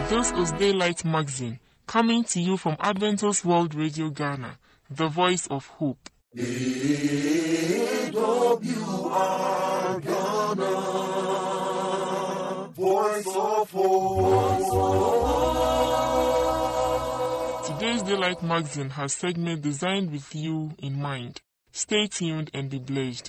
This is Daylight Magazine, coming to you from Adventist World Radio Ghana, the voice of hope. AWR Ghana, voice of hope. Today's Daylight Magazine has segment designed with you in mind. Stay tuned and be blessed.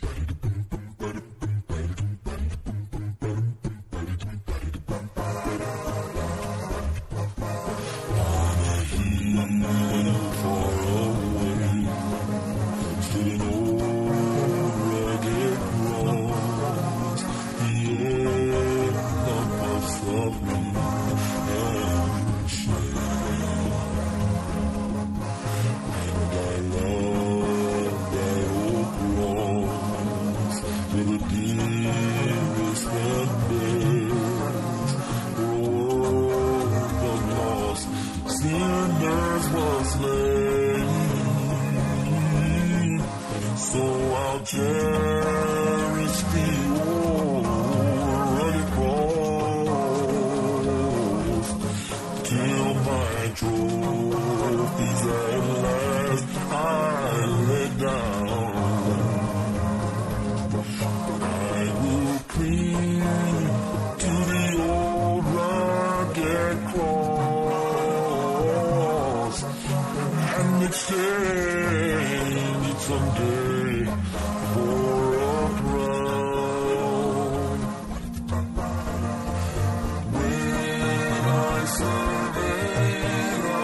Cherish the rugged cross till my trophies at last I lay down. I will cling to the old rugged cross and exchange it someday for a crown. When I survey the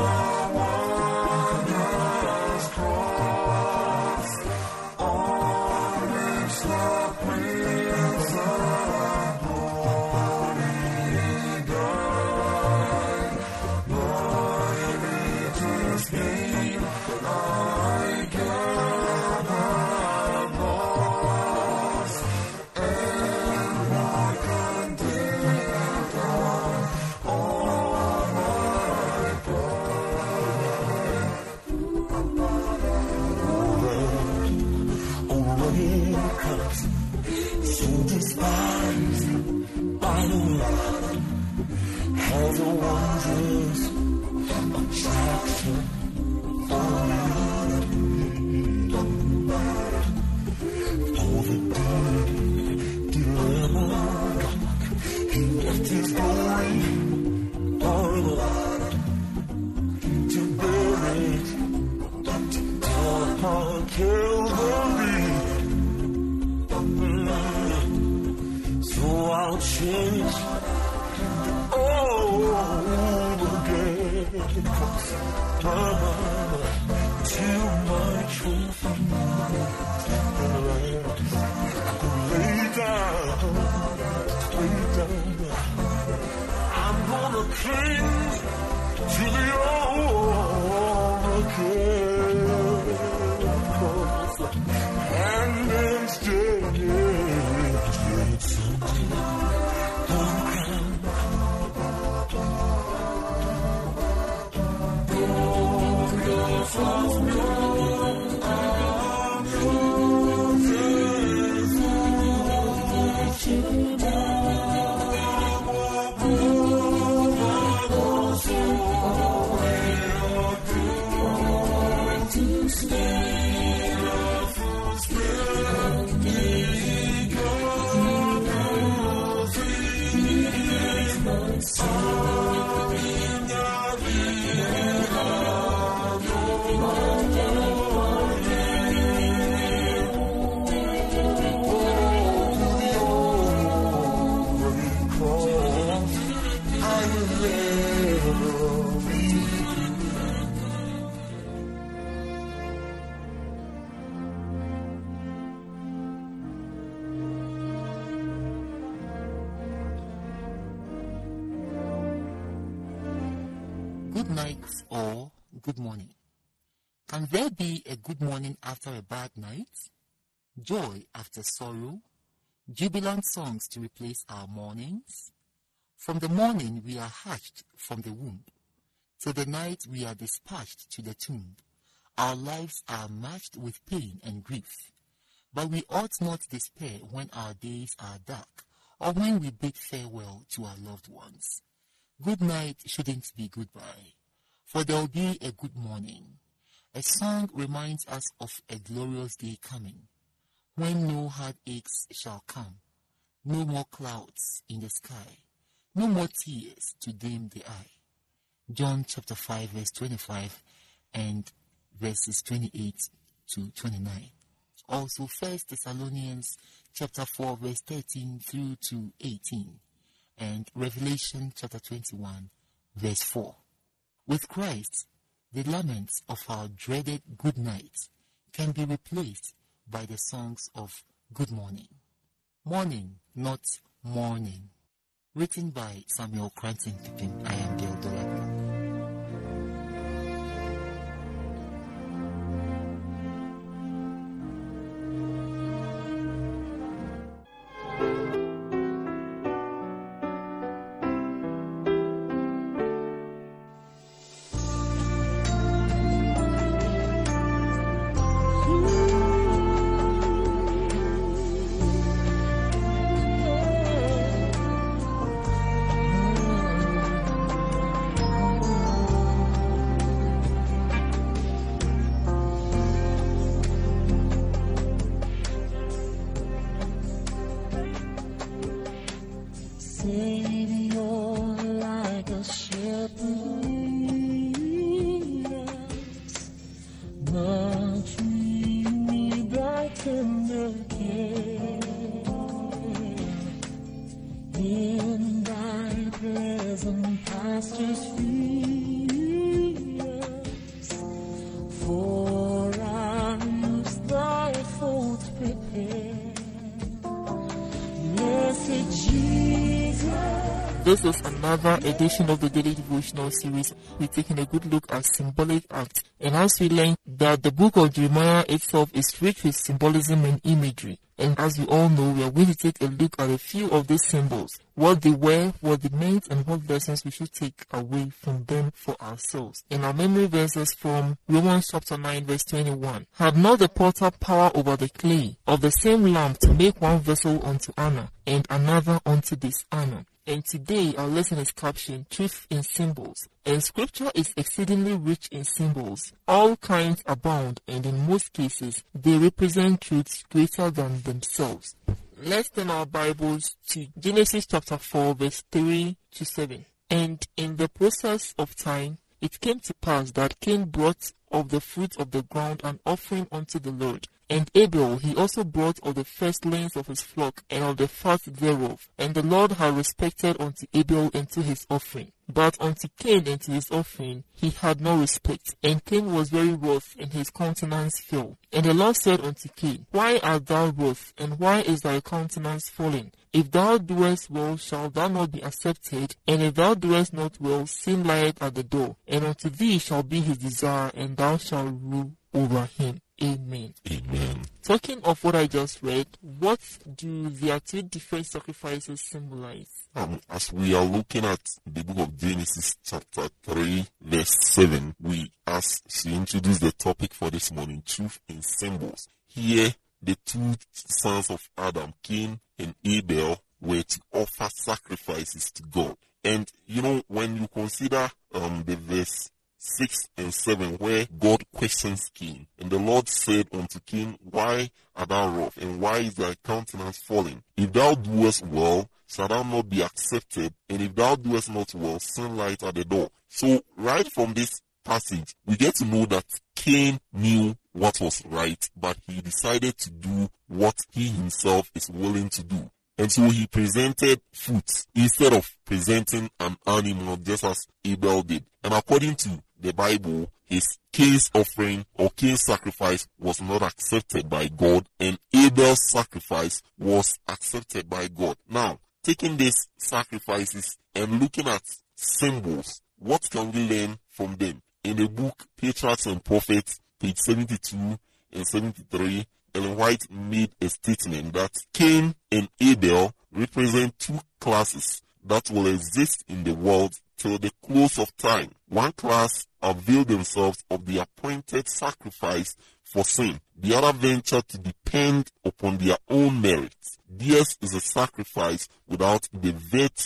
wondrous cross on which the Prince of Glory died, life is gain. I so despised by the world has a wondrous attraction for me. For the dead delivered, he left his glory for the Lord to bury it upon Calvary. So I'll change all again to my trophy. Lay down. I'm gonna cling to the old cross and instead. Good night or good morning. Can there be a good morning after a bad night? Joy after sorrow? Jubilant songs to replace our mornings? From the morning we are hatched from the womb, till the night we are dispatched to the tomb. Our lives are matched with pain and grief. But we ought not despair when our days are dark, or when we bid farewell to our loved ones. Good night shouldn't be goodbye, for there will be a good morning. A song reminds us of a glorious day coming, when no heartaches shall come, no more clouds in the sky, no more tears to dim the eye. John chapter 5 verse 25 and verses 28 to 29. Also 1 Thessalonians chapter 4 verse 13 through to 18 and Revelation chapter 21 verse 4. With Christ, the laments of our dreaded good night can be replaced by the songs of good morning. Morning, not morning. Written by Samuel Cranton Pipim. I am Dale Dolapo. This is another edition of the Daily Devotional Series. We're taking a good look at symbolic acts. And as we learned that the book of Jeremiah itself is rich with symbolism and imagery. And as we all know, we are going to take a look at a few of these symbols, what they were, what they meant, and what lessons we should take away from them for ourselves. And our memory verses from Romans chapter 9 verse 21. Had not the potter power over the clay of the same lump to make one vessel unto honor and another unto dishonor? And today our lesson is captioned Truth in Symbols. And scripture is exceedingly rich in symbols. All kinds abound, and in most cases they represent truths greater than themselves. Let's turn our Bibles to Genesis chapter 4 verse 3 to 7. And in the process of time it came to pass that Cain brought of the fruit of the ground an offering unto the Lord. And Abel he also brought of the firstlings of his flock and of the fat thereof. And the Lord had respected unto Abel and to his offering. But unto Cain and to his offering he had no respect. And Cain was very wroth, and his countenance fell. And the Lord said unto Cain, Why art thou wroth, and why is thy countenance fallen? If thou doest well, shalt thou not be accepted? And if thou doest not well, sin lieth at the door. And unto thee shall be his desire, and thou shalt rule over him. Amen. Amen. Talking of what I just read, what do the two different sacrifices symbolize? As we are looking at the book of Genesis chapter 3 verse 7, as she introduced the topic for this morning, truth in symbols. Here, the two sons of Adam, Cain and Abel, were to offer sacrifices to God. And when you consider the verse 6 and 7, where God questions Cain, and the Lord said unto Cain, Why art thou wroth, and why is thy countenance fallen? If thou doest well, shalt thou not be accepted, and if thou doest not well, sin lieth at the door. So right from this passage, we get to know that Cain knew what was right, but he decided to do what he himself is willing to do. And so he presented fruits instead of presenting an animal, just as Abel did. And according to the Bible, Cain's offering or Cain's sacrifice was not accepted by God, and Abel's sacrifice was accepted by God. Now, taking these sacrifices and looking at symbols, what can we learn from them? In the book Patriarchs and Prophets, page 72 and 73, Ellen White made a statement that Cain and Abel represent two classes that will exist in the world till the close of time. One class avail themselves of the appointed sacrifice for sin. The other venture to depend upon their own merits. Theirs is a sacrifice without the virtue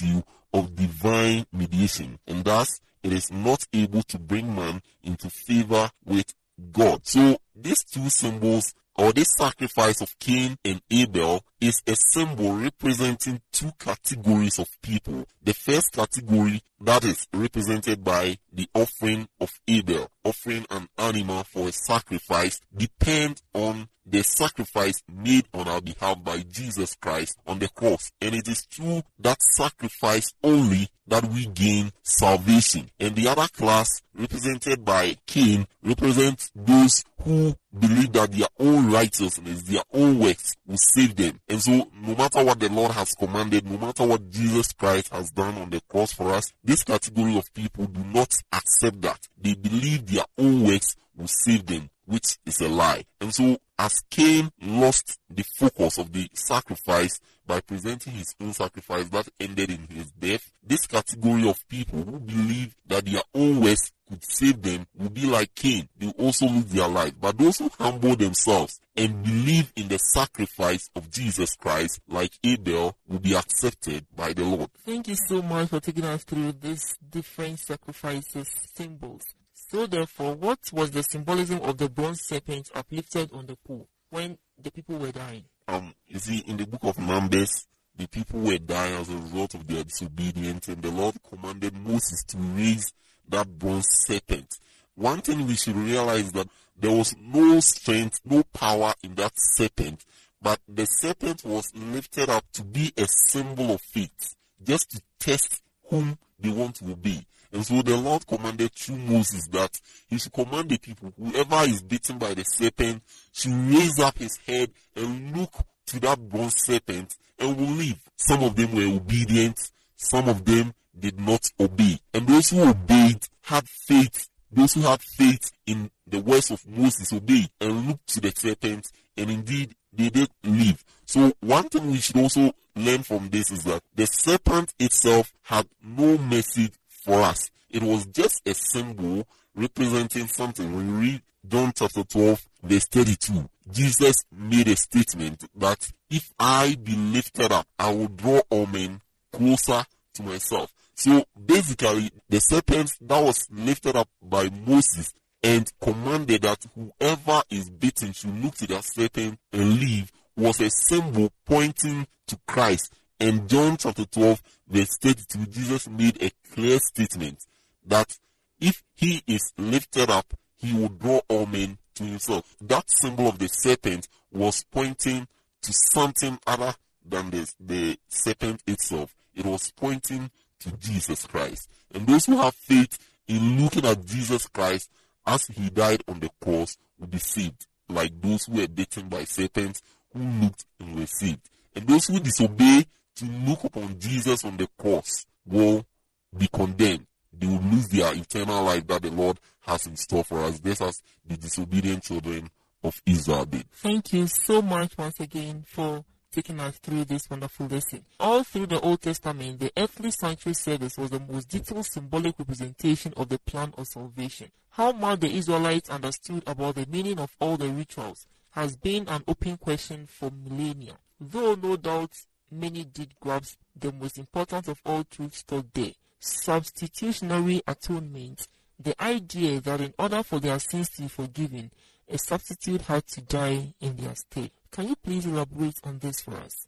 of divine mediation, and thus it is not able to bring man into favor with God. So these two symbols, or this sacrifice of Cain and Abel, is a symbol representing two categories of people. The first category, that is represented by the offering of Abel, offering an animal for a sacrifice, depend on the sacrifice made on our behalf by Jesus Christ on the cross. And it is through that sacrifice only that we gain salvation. And the other class, represented by Cain, represents those who believe that their own righteousness, their own works will save them. And so no matter what the Lord has commanded, no matter what Jesus Christ has done on the cross for us, this category of people do not accept that. They believe their own works will save them, which is a lie. And so as Cain lost the focus of the sacrifice by presenting his own sacrifice that ended in his death, this category of people who believe that their own works could save them will be like Cain. They will also lose their life. But those who humble themselves and believe in the sacrifice of Jesus Christ, like Abel, will be accepted by the Lord. Thank you so much for taking us through these different sacrifices, symbols. So therefore, what was the symbolism of the bronze serpent uplifted on the pole when the people were dying? You see, in the book of Numbers, the people were dying as a result of their disobedience, and the Lord commanded Moses to raise that bronze serpent. One thing we should realize that there was no strength, no power in that serpent, but the serpent was lifted up to be a symbol of faith, just to test whom they want to obey. And so the Lord commanded through Moses that he should command the people, whoever is bitten by the serpent should raise up his head and look to that bronze serpent and will live. Some of them were obedient, some of them did not obey. And those who obeyed had faith. Those who had faith in the words of Moses obeyed and looked to the serpent, and indeed they did live. So one thing we should also learn from this is that the serpent itself had no message for us. It was just a symbol representing something. When you read John chapter 12, verse 32, Jesus made a statement that if I be lifted up, I will draw all men closer to myself. So basically, the serpent that was lifted up by Moses and commanded that whoever is bitten should look to that serpent and live was a symbol pointing to Christ. And John chapter 12, verse 32, Jesus made a clear statement that if he is lifted up, he will draw all men to himself. That symbol of the serpent was pointing to something other than the serpent itself. It was pointing to Jesus Christ. And those who have faith in looking at Jesus Christ as he died on the cross will be saved, like those who were bitten by serpents who looked and were saved. And those who disobey to look upon Jesus on the cross will be condemned. They will lose their eternal life that the Lord has in store for us, just as the disobedient children of Israel did. Thank you so much once again for taking us through this wonderful lesson. All through the Old Testament, the earthly sanctuary service was the most detailed symbolic representation of the plan of salvation. How much the Israelites understood about the meaning of all the rituals has been an open question for millennia. Though no doubt many did grasp the most important of all truths taught there: substitutionary atonement, the idea that in order for their sins to be forgiven, a substitute had to die in their stead. Can you please elaborate on this for us?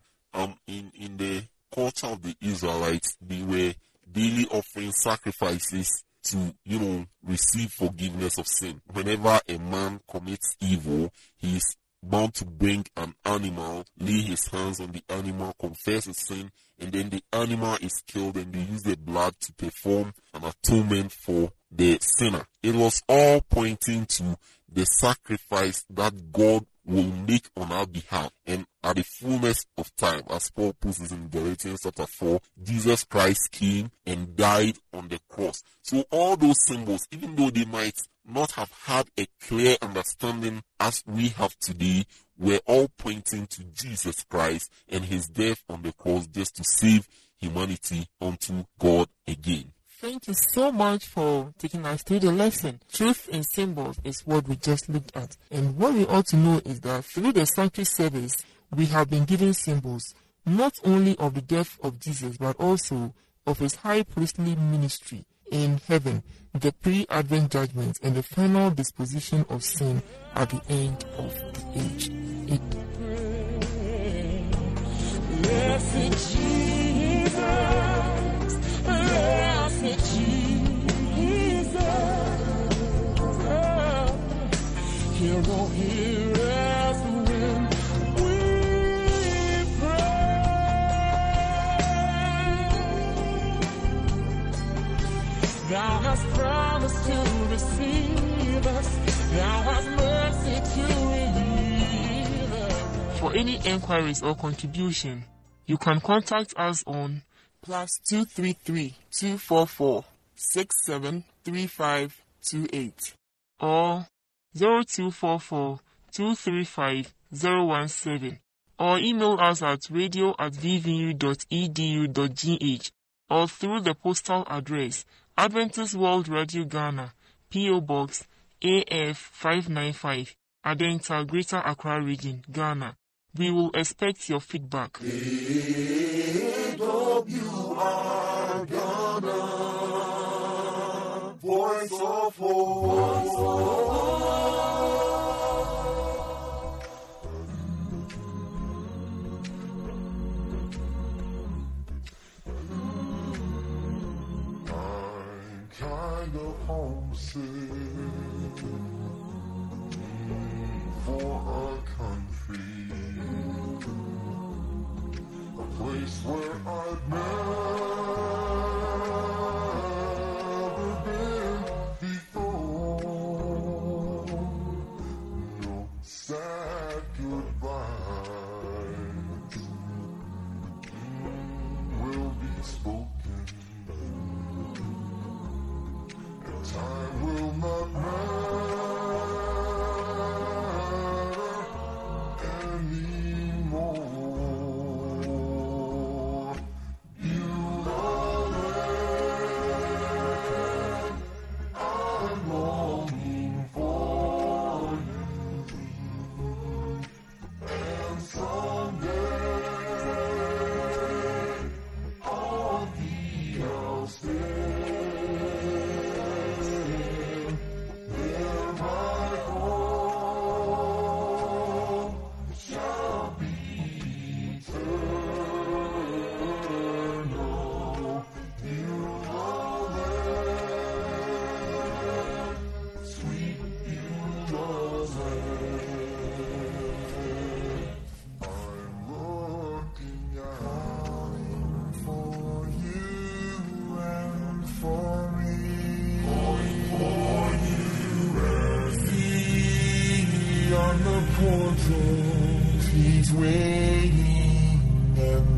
In the culture of the Israelites, they were daily offering sacrifices to, receive forgiveness of sin. Whenever a man commits evil, he is bound to bring an animal, lay his hands on the animal, confess his sin, and then the animal is killed and they use the blood to perform an atonement for the sinner. It was all pointing to the sacrifice that God will make on our behalf. And at the fullness of time, as Paul puts it in Galatians chapter 4, Jesus Christ came and died on the cross. So all those symbols, even though they might not have had a clear understanding as we have today, were all pointing to Jesus Christ and his death on the cross just to save humanity unto God again. Thank you so much for taking us through the lesson. Truth in symbols is what we just looked at. And what we ought to know is that through the sanctuary service, we have been given symbols, not only of the death of Jesus, but also of his high priestly ministry in heaven, the pre-Advent judgment, and the final disposition of sin at the end of the age. Blessed Jesus, blessed Jesus, He'll go hear us when we pray. Thou hast promised to receive us, Thou hast mercy to relieve us. For any enquiries or contribution, you can contact us on +233 244 673528 or 0244 235 017, or email us at radio@vvu.edu.gh, or through the postal address Adventist World Radio Ghana, P.O. Box AF 595, Adenta, Greater Accra Region, Ghana. We will expect your feedback. AWR Ghana, Voice of Hope. I'm kind of homesick for a country, a place where I've never been before. No sad goodbyes will be spoken, and time will not matter anymore. Beautiful land, I'm longing for you, and someday I'll be outstanding. There my home shall be eternal. Beautiful land, sweet beautiful land. I'm looking out for you and for me. For you and me on the portals. He's waiting and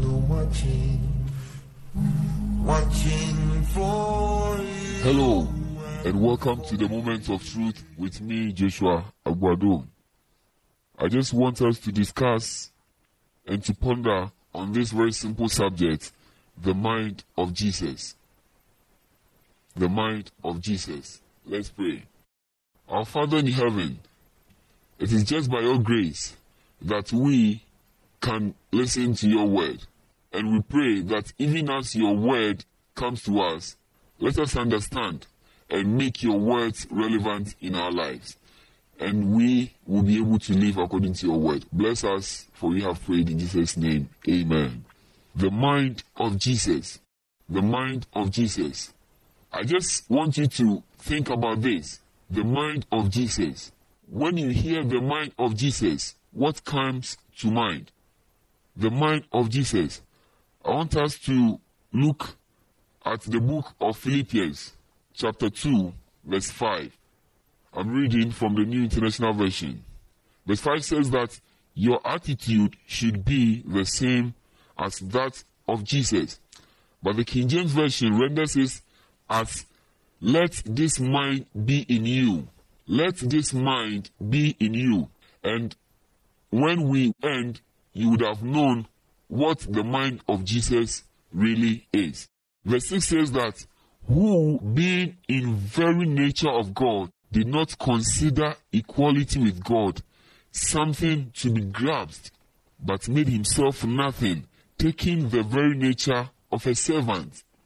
watching for you. Hello, and welcome to the Moment of Truth with me, Joshua Aguado. I just want us to discuss and to ponder on this very simple subject, the mind of Jesus. The mind of Jesus. Let's pray. Our Father in heaven, it is just by your grace that we can listen to your word. And we pray that even as your word comes to us, let us understand and make your words relevant in our lives. And we will be able to live according to your word. Bless us, for we have prayed in Jesus' name. Amen. The mind of Jesus. The mind of Jesus. I just want you to think about this. The mind of Jesus. When you hear the mind of Jesus, what comes to mind? The mind of Jesus. I want us to look at the book of Philippians, chapter 2, verse 5. I'm reading from the New International Version. Verse 5 says that your attitude should be the same as that of Jesus. But the King James Version renders it as, let this mind be in you. Let this mind be in you. And when we end, you would have known what the mind of Jesus really is. Verse 6 says that, who being in very nature of God, did not consider equality with God something to be grasped, but made himself nothing, taking the very nature of a servant.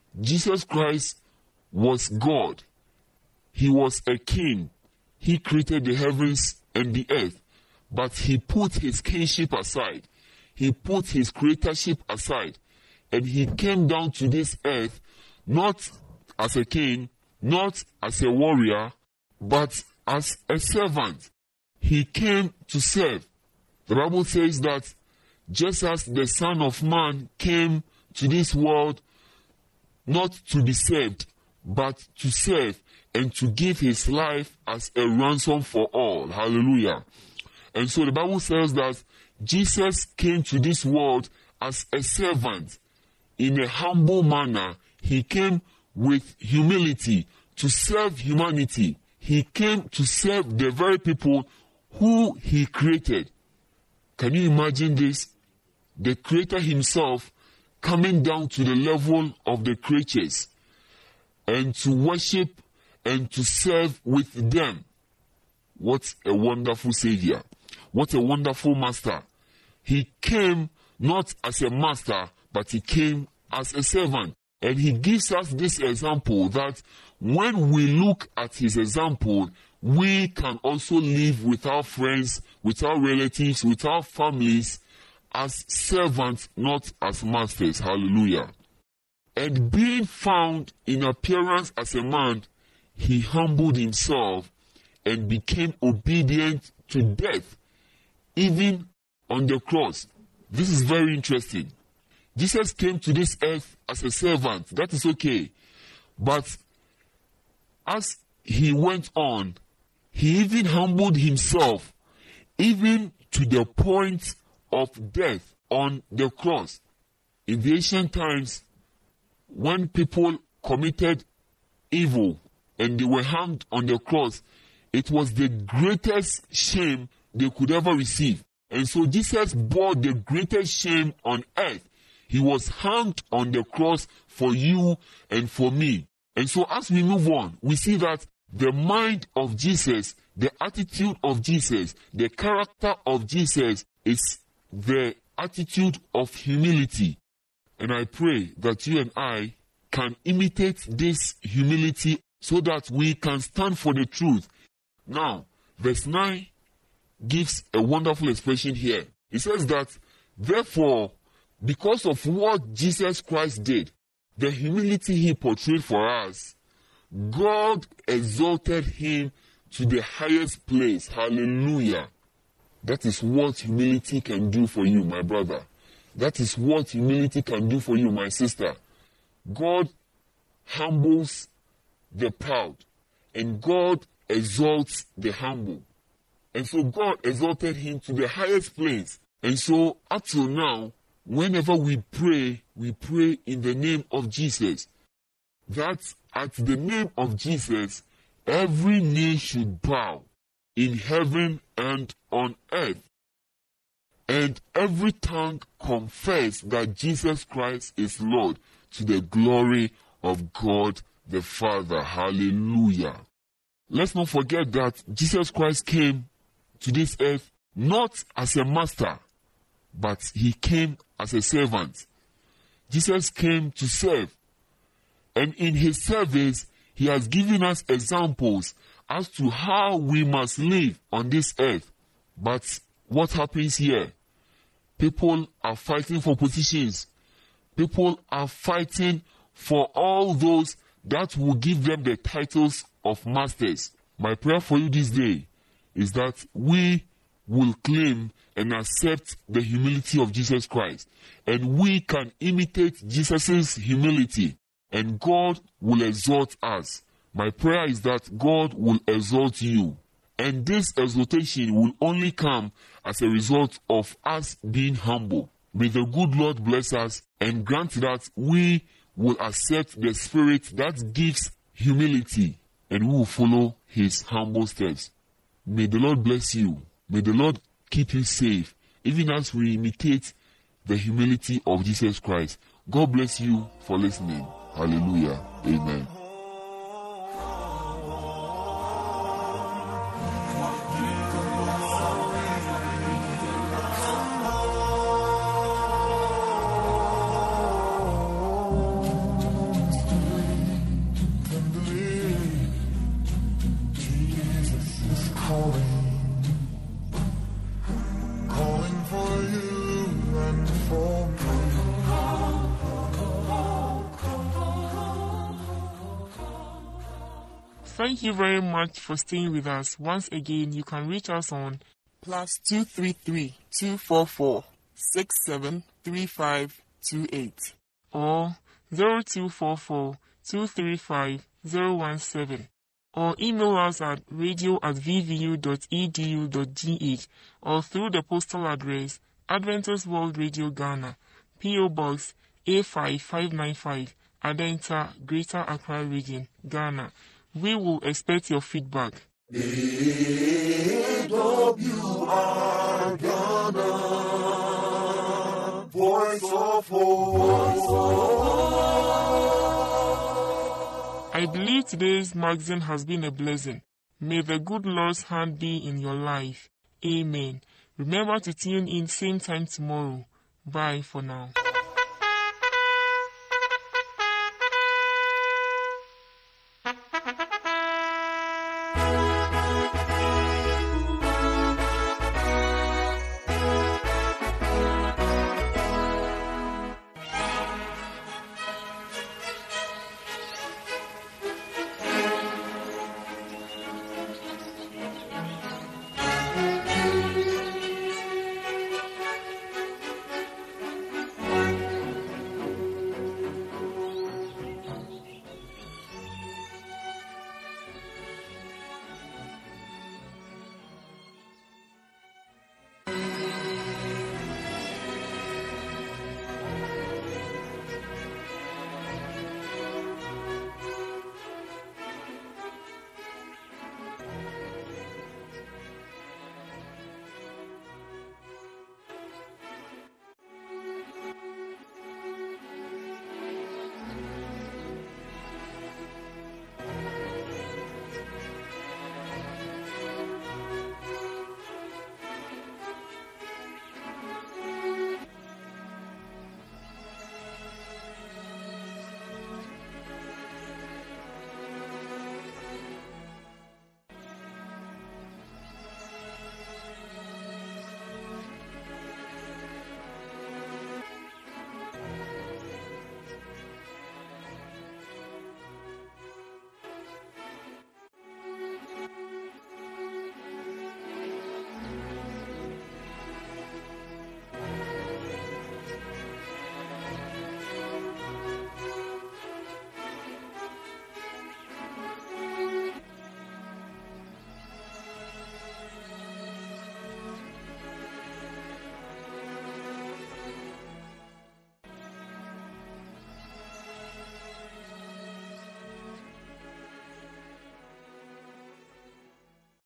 Jesus Christ was God. He was a king. He created the heavens and the earth. But he put his kingship aside. He put his creatorship aside. And he came down to this earth not as a king, not as a warrior, but as a servant. He came to serve. The Bible says that just as the Son of Man came to this world not to be served, but to serve and to give his life as a ransom for all. Hallelujah. And so the Bible says that Jesus came to this world as a servant in a humble manner. He came with humility to serve humanity. He came to serve the very people who he created. Can you imagine this? The Creator himself coming down to the level of the creatures and to worship and to serve with them. What a wonderful Savior. What a wonderful Master. He came not as a master, but he came as a servant. And he gives us this example that when we look at his example, we can also live with our friends, with our relatives, with our families as servants, not as masters. Hallelujah. And being found in appearance as a man, he humbled himself and became obedient to death, even on the cross. This is very interesting. Jesus came to this earth as a servant. That is okay. But as he went on, he even humbled himself, even to the point of death on the cross. In the ancient times, when people committed evil and they were hanged on the cross, it was the greatest shame they could ever receive. And so Jesus bore the greatest shame on earth. He was hanged on the cross for you and for me. And so as we move on, we see that the mind of Jesus, the attitude of Jesus, the character of Jesus is the attitude of humility. And I pray that you and I can imitate this humility so that we can stand for the truth. Now, verse 9 gives a wonderful expression here. It says that, therefore, because of what Jesus Christ did, the humility he portrayed for us, God exalted him to the highest place. Hallelujah. That is what humility can do for you, my brother. That is what humility can do for you, my sister. God humbles the proud, and God exalts the humble. And so God exalted him to the highest place. And so up till now, whenever we pray in the name of Jesus. That at the name of Jesus, every knee should bow in heaven and on earth, and every tongue confess that Jesus Christ is Lord, to the glory of God the Father. Hallelujah. Let's not forget that Jesus Christ came to this earth not as a master, but he came as a servant. Jesus came to serve. And in his service, he has given us examples as to how we must live on this earth. But what happens here? People are fighting for positions. People are fighting for all those that will give them the titles of masters. My prayer for you this day is that we will claim and accept the humility of Jesus Christ. And we can imitate Jesus' humility. And God will exalt us. My prayer is that God will exalt you. And this exaltation will only come as a result of us being humble. May the good Lord bless us and grant that we will accept the spirit that gives humility, and we will follow his humble steps. May the Lord bless you. May the Lord keep you safe, even as we imitate the humility of Jesus Christ. God bless you for listening. Hallelujah. Amen. Thank you very much for staying with us. Once again, you can reach us on +233 244 673528 or 0244 235 017, or email us at radio@vvu.edu.gh, or through the postal address Adventist World Radio Ghana, P.O. Box A5595, Adenta, Greater Accra Region, Ghana. We will expect your feedback. AWR Ghana, Voice of Hope. I believe today's magazine has been a blessing. May the good Lord's hand be in your life. Amen. Remember to tune in same time tomorrow. Bye for now.